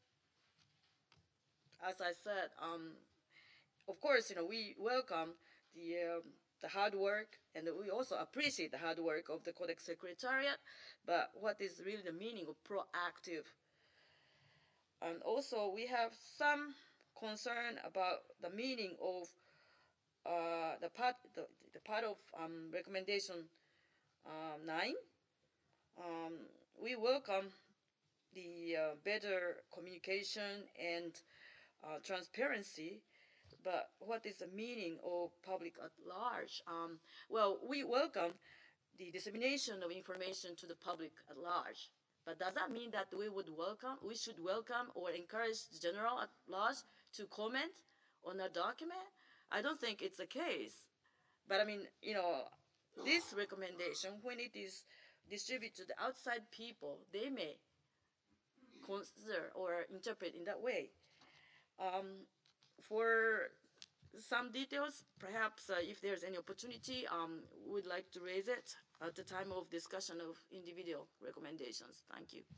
As I said, um, of course, you know, we welcome the, um, the hard work, and we also appreciate the hard work of the Codex Secretariat, but what is really the meaning of proactive? And also, we have some concern about the meaning of uh, the part, the, the part of um, recommendation um, nine. Um, we welcome the uh, better communication and uh, transparency, but what is the meaning of public at large? Um, well, we welcome the dissemination of information to the public at large, but does that mean that we would welcome, we should welcome or encourage the general at large to comment on a document? I don't think it's the case. But I mean, you know, this recommendation, when it is distribute to the outside people, they may consider or interpret in that way. Um, for some details, perhaps uh, if there's any opportunity, um, we'd like to raise it at the time of discussion of individual recommendations. Thank you.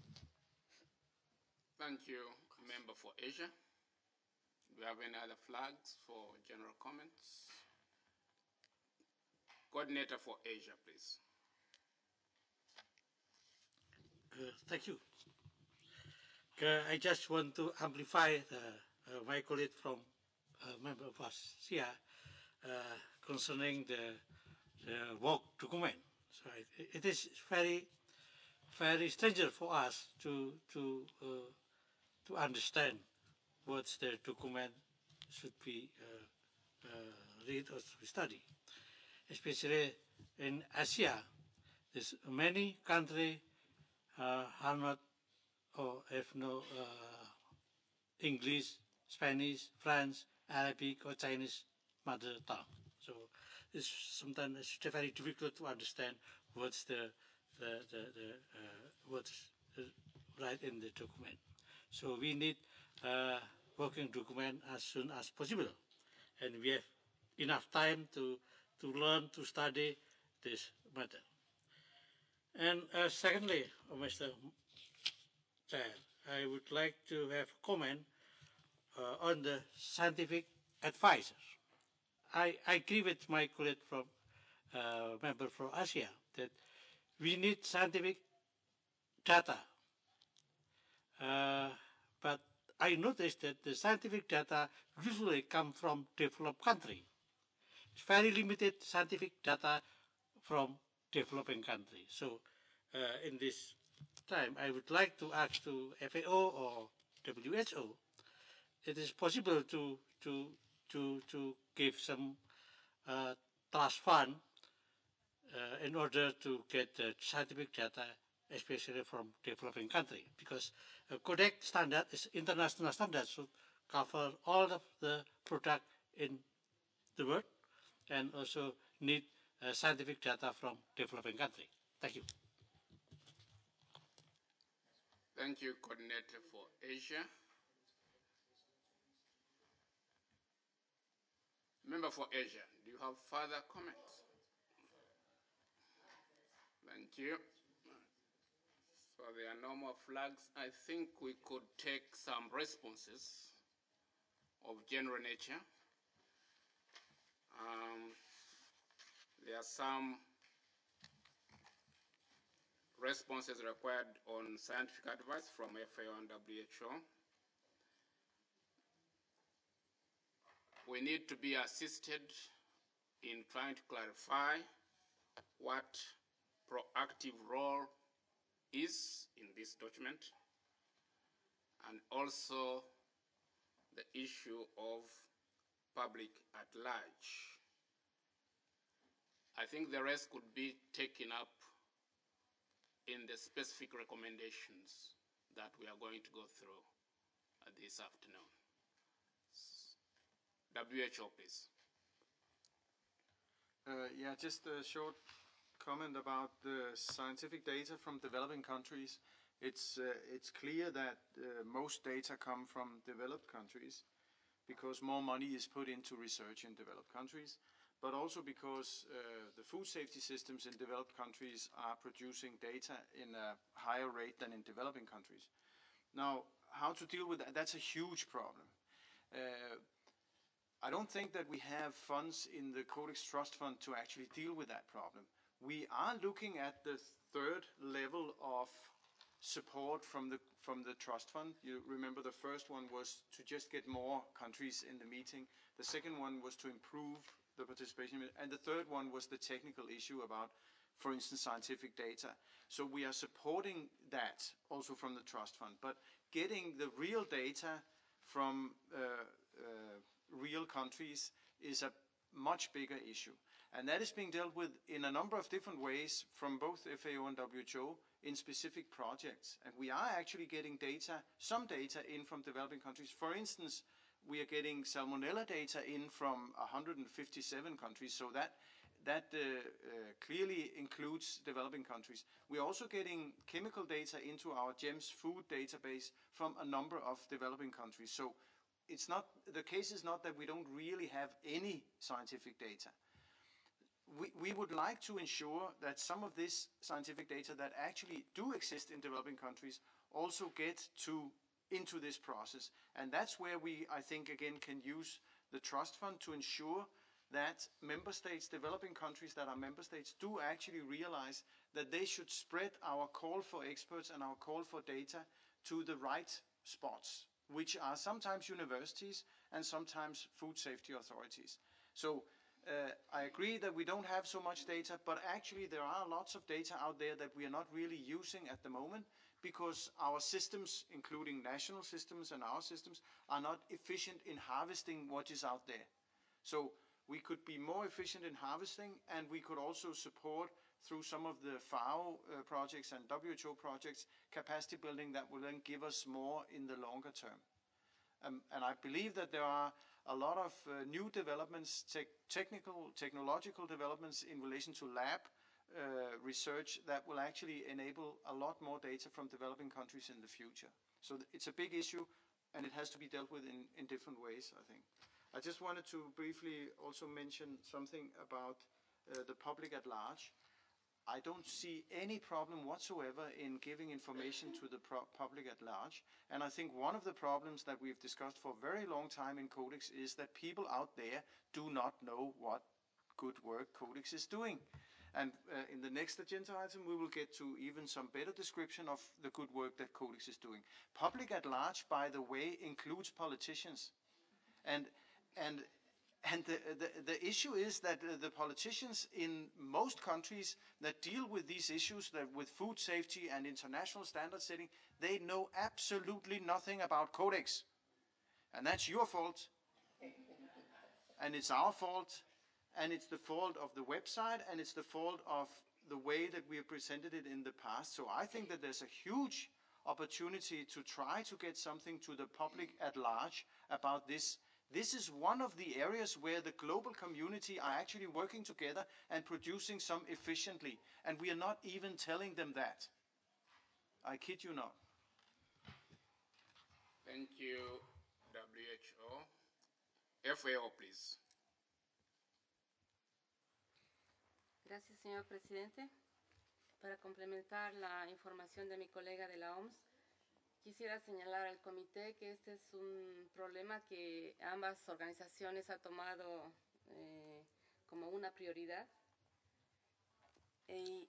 Thank you, Member for Asia. Do you have any other flags for general comments? Coordinator for Asia, please. Uh, thank you. Uh, I just want to amplify the, uh, my colleague from uh, member of ASEA uh, concerning the, the work document. So it, it is very, very strange for us to to uh, to understand what the document should be uh, uh, read or study, especially in Asia. There's many countries uh, are not or have no uh, English, Spanish, French, Arabic, or Chinese mother tongue. So it's sometimes it's very difficult to understand what's the the the, the uh, what's right in the document. So we need a working document as soon as possible, and we have enough time to to learn to study this matter. And uh, secondly, oh, Mister Chair, I would like to have a comment uh, on the scientific advisors. I, I agree with my colleague from uh, member from Asia that we need scientific data. Uh, but I noticed that the scientific data usually come from developed countries. It's very limited scientific data from developing countries. So uh, in this time, I would like to ask to F A O or W H O, it is possible to to to to give some uh, trust fund uh, in order to get uh, scientific data, especially from developing countries, because a Codex standard is international standard, should cover all of the product in the world, and also need uh, scientific data from developing countries. Thank you. Thank you, Coordinator for Asia. Member for Asia, do you have further comments? Thank you. So there are no more flags. I think we could take some responses of general nature. Um, there are some responses required on scientific advice from F A O and W H O. We need to be assisted in trying to clarify what proactive role is in this document, and also the issue of public at large. I think the rest could be taken up in the specific recommendations that we are going to go through uh, this afternoon. W H O, please. Uh, yeah, just a short comment about the scientific data from developing countries. It's, uh, it's clear that uh, most data come from developed countries because more money is put into research in developed countries, but also because uh, the food safety systems in developed countries are producing data in a higher rate than in developing countries. Now, how to deal with that? That's a huge problem. Uh, I don't think that we have funds in the Codex Trust Fund to actually deal with that problem. We are looking at the third level of support from the from the trust fund. You remember the first one was to just get more countries in the meeting. The second one was to improve the participation, and the third one was the technical issue about, for instance, scientific data. So we are supporting that also from the trust fund, but getting the real data from uh, uh, real countries is a much bigger issue. And that is being dealt with in a number of different ways from both F A O and W H O in specific projects. And we are actually getting data, some data in from developing countries. For instance, we are getting salmonella data in from one hundred fifty-seven countries, so that that uh, uh, clearly includes developing countries. We're also getting chemical data into our GEMS food database from a number of developing countries. So it's not, the case is not that we don't really have any scientific data. We, we would like to ensure that some of this scientific data that actually do exist in developing countries also get to into this process. And that's where we, I think, again, can use the trust fund to ensure that member states, developing countries that are member states, do actually realize that they should spread our call for experts and our call for data to the right spots, which are sometimes universities and sometimes food safety authorities. So uh, I agree that we don't have so much data, but actually there are lots of data out there that we are not really using at the moment because our systems, including national systems and our systems, are not efficient in harvesting what is out there. So we could be more efficient in harvesting, and we could also support through some of the FAO uh, projects and W H O projects capacity building that will then give us more in the longer term. Um, and I believe that there are a lot of uh, new developments, te technical, technological developments in relation to lab uh, research that will actually enable a lot more data from developing countries in the future. So it's a big issue, and it has to be dealt with in, in different ways, I think. I just wanted to briefly also mention something about uh, the public at large. I don't see any problem whatsoever in giving information to the pro public at large. And I think one of the problems that we've discussed for a very long time in Codex is that people out there do not know what good work Codex is doing. And uh, in the next agenda item, we will get to even some better description of the good work that Codex is doing. Public at large, by the way, includes politicians. And And, and the, the, the issue is that uh, the politicians in most countries that deal with these issues, that with food safety and international standard setting, they know absolutely nothing about Codex. And that's your fault. And it's our fault. And it's the fault of the website, and it's the fault of the way that we have presented it in the past. So I think that there's a huge opportunity to try to get something to the public at large about this. This is one of the areas where the global community are actually working together and producing some efficiently, and we are not even telling them that. I kid you not. Thank you, W H O. F A O, please. Gracias, señor presidente. Para complementar la información de mi colega de la O M S, quisiera señalar al comité que este es un problema que ambas organizaciones han tomado eh, como una prioridad. Y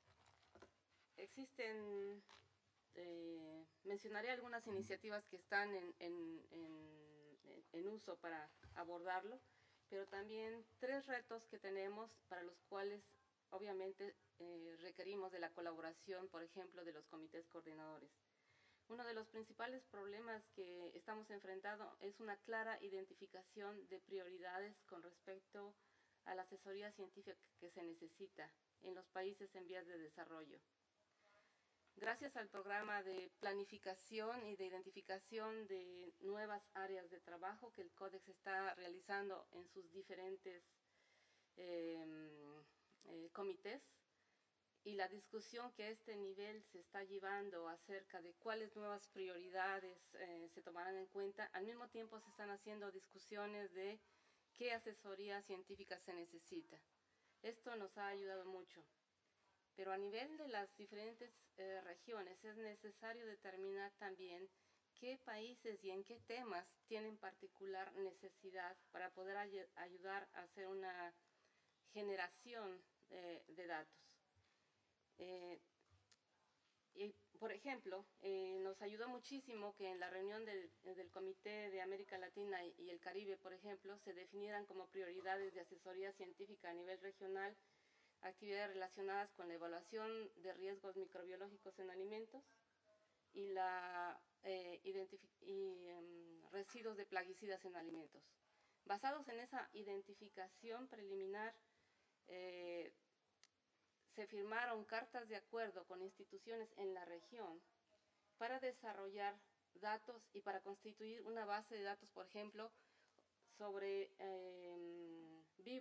existen, eh, mencionaré algunas iniciativas que están en, en, en, en uso para abordarlo, pero también tres retos que tenemos para los cuales obviamente eh, requerimos de la colaboración, por ejemplo, de los comités coordinadores. Uno de los principales problemas que estamos enfrentando es una clara identificación de prioridades con respecto a la asesoría científica que se necesita en los países en vías de desarrollo. Gracias al programa de planificación y de identificación de nuevas áreas de trabajo que el Codex está realizando en sus diferentes eh, eh, comités, y la discusión que a este nivel se está llevando acerca de cuáles nuevas prioridades eh, se tomarán en cuenta, al mismo tiempo se están haciendo discusiones de qué asesoría científica se necesita. Esto nos ha ayudado mucho. Pero a nivel de las diferentes eh, regiones es necesario determinar también qué países y en qué temas tienen particular necesidad para poder ay ayudar a hacer una generación eh, de datos. Eh, y, por ejemplo, eh, nos ayudó muchísimo que en la reunión del, del Comité de América Latina y, y el Caribe, por ejemplo, se definieran como prioridades de asesoría científica a nivel regional actividades relacionadas con la evaluación de riesgos microbiológicos en alimentos y la eh, y, um, residuos de plaguicidas en alimentos. Basados en esa identificación preliminar, eh, se firmaron cartas de acuerdo con instituciones en la región para desarrollar datos y para constituir una base de datos, por ejemplo, sobre eh,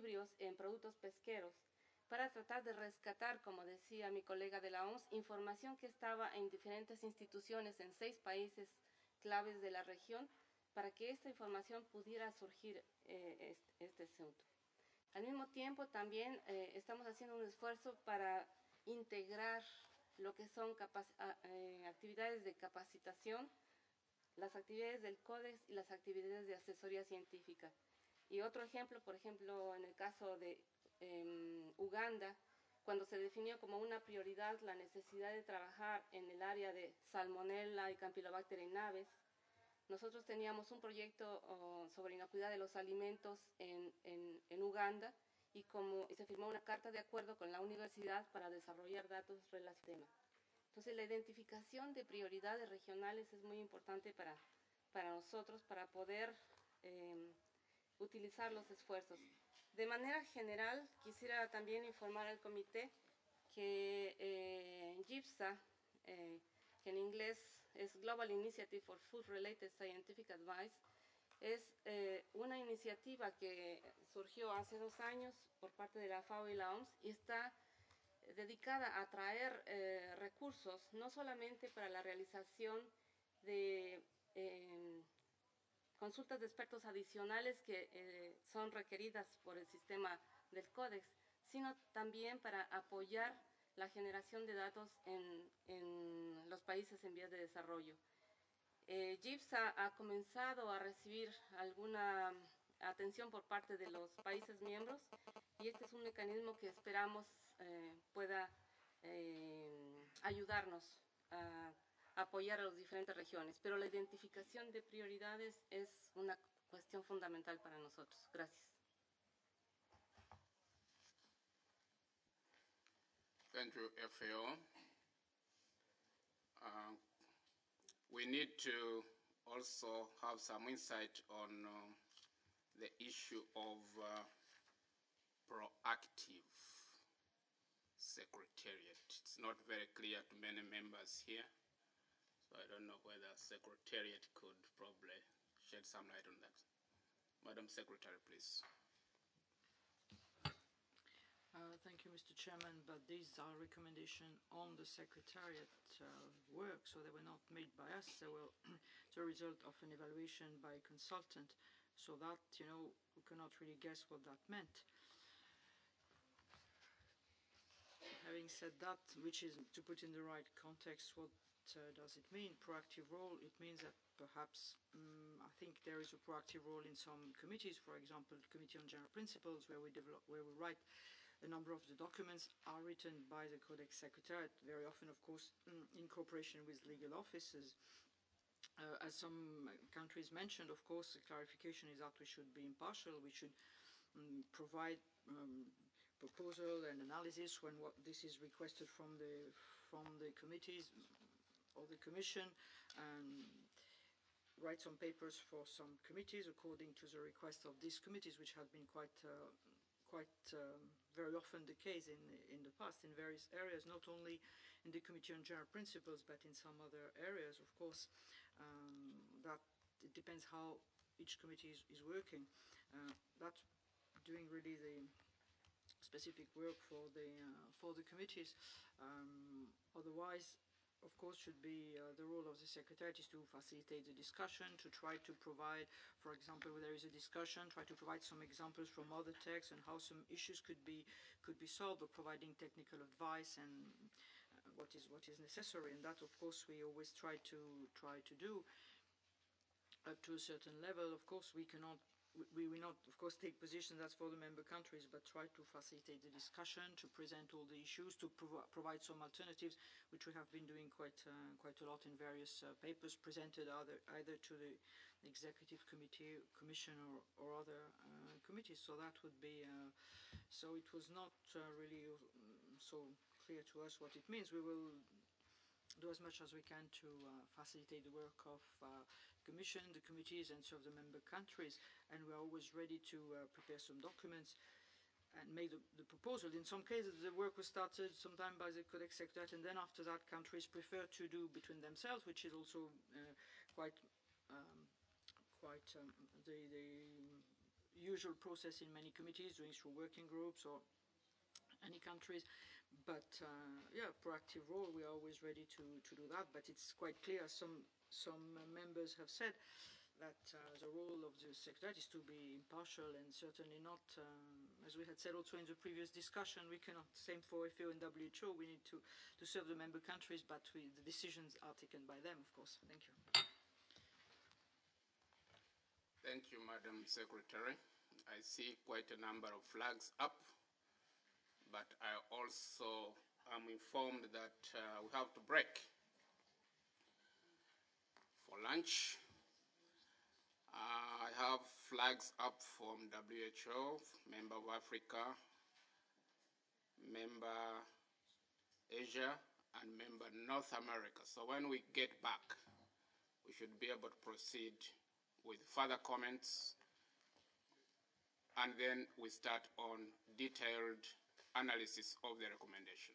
desequilibrios en productos pesqueros para tratar de rescatar, como decía mi colega de la O M S, información que estaba en diferentes instituciones en seis países claves de la región para que esta información pudiera surgir eh, este, este asunto. Al mismo tiempo, también eh, estamos haciendo un esfuerzo para integrar lo que son eh, actividades de capacitación, las actividades del Códex y las actividades de asesoría científica. Y otro ejemplo, por ejemplo, en el caso de eh, Uganda, cuando se definió como una prioridad la necesidad de trabajar en el área de Salmonella y Campylobacter in aves, nosotros teníamos un proyecto oh, sobre inocuidad de los alimentos en, en, en Uganda y, como, y se firmó una carta de acuerdo con la universidad para desarrollar datos relacionados al tema. Entonces, la identificación de prioridades regionales es muy importante para, para nosotros, para poder eh, utilizar los esfuerzos. De manera general, quisiera también informar al comité que eh, GIPSA, eh, que en inglés es Global Initiative for Food Related Scientific Advice, es eh, una iniciativa que surgió hace dos años por parte de la FAO y la O M S y está dedicada a traer eh, recursos no solamente para la realización de eh, consultas de expertos adicionales que eh, son requeridas por el sistema del Códex, sino también para apoyar la generación de datos en, en los países en vías de desarrollo. Eh, GIPSA ha comenzado a recibir alguna atención por parte de los países miembros y este es un mecanismo que esperamos eh, pueda eh, ayudarnos a apoyar a las diferentes regiones. Pero la identificación de prioridades es una cuestión fundamental para nosotros. Gracias. Thank you, F A O. Uh, we need to also have some insight on uh, the issue of uh, proactive secretariat. It's not very clear to many members here, so I don't know whether secretariat could probably shed some light on that. Madam Secretary, please. Uh, thank you, Mister Chairman, but these are recommendations on the Secretariat uh, work, so they were not made by us. They were the result of an evaluation by a consultant, so that, you know, we cannot really guess what that meant. Having said that, which is, to put in the right context, what uh, does it mean? Proactive role, it means that perhaps, um, I think there is a proactive role in some committees, for example, the Committee on General Principles, where we develop, where we write a number of the documents are written by the Codex Secretariat, very often, of course, in cooperation with legal offices. Uh, as some countries mentioned, of course, the clarification is that we should be impartial, we should um, provide um, proposal and analysis when what this is requested from the, from the committees or the Commission, and write some papers for some committees according to the request of these committees, which have been quite uh, quite um, very often the case in in the past in various areas, not only in the Committee on General Principles, but in some other areas, of course. Um, that it depends how each committee is, is working. Uh, that doing really the specific work for the uh, for the committees. Um, otherwise, of course, should be uh, the role of the Secretariat is to facilitate the discussion, to try to provide, for example, when there is a discussion, try to provide some examples from other texts and how some issues could be could be solved, or providing technical advice and uh, what is what is necessary. And that, of course, we always try to try to do up to a certain level. Of course, we cannot. We will not, of course, take positions, that's for the member countries, but try to facilitate the discussion, to present all the issues, to prov provide some alternatives, which we have been doing quite uh, quite a lot in various uh, papers presented either, either to the Executive Committee, Commission, or, or other uh, committees. So that would be, uh, so it was not uh, really um, so clear to us what it means. We will do as much as we can to uh, facilitate the work of uh, Commission, the committees, and serve the member countries, and we are always ready to uh, prepare some documents and make the, the proposal. In some cases, the work was started sometime by the Codex Secretariat, and then after that, countries prefer to do between themselves, which is also uh, quite, um, quite um, the, the usual process in many committees, doing through working groups or any countries. But uh, yeah, proactive role, we are always ready to, to do that. But it's quite clear, some, some uh, members have said that uh, the role of the Secretariat is to be impartial and certainly not, um, as we had said also in the previous discussion, we cannot, same for F A O and W H O, we need to, to serve the member countries, but we, the decisions are taken by them, of course. Thank you. Thank you, Madam Secretary. I see quite a number of flags up, but I also am informed that uh, we have to break for lunch. Uh, I have flags up from W H O, Member of Africa, Member Asia, and Member North America. So when we get back, we should be able to proceed with further comments, and then we start on detailed analysis of the recommendation.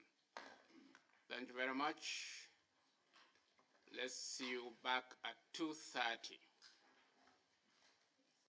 Thank you very much. Let's see you back at two thirty.